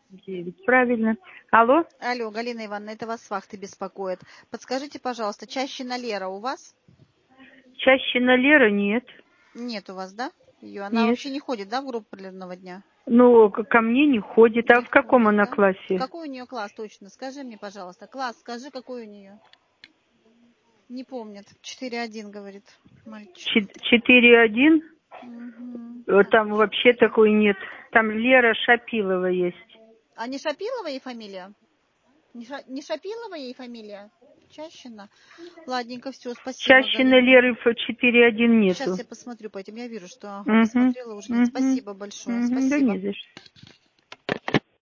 9. Правильно. Алло? Алло, Галина Ивановна, это вас с вахты беспокоит. Подскажите, пожалуйста, Чащина Лера у вас? Чащина Лера нет. Нет у вас, да? Ее. Она Нет. вообще не ходит, да, в группу полярного дня? Ну, ко мне не ходит. А Не в каком ходит, она да? классе? Какой у нее класс точно? Скажи мне, пожалуйста. Класс, скажи, какой у нее? Не помнит. 4-1, говорит мальчик. 4-1? Угу. Там вообще такой нет. Там Лера Шапилова есть. А не Шапилова ей фамилия? Не Шапилова ей фамилия? Чащина? Ладненько, все, спасибо, Чащина Галина. Леры 4-1 Сейчас нету. я посмотрю по этим. Я вижу, что Угу. посмотрела уже. Нет, Угу. спасибо большое. Угу. Да Спасибо. не за что.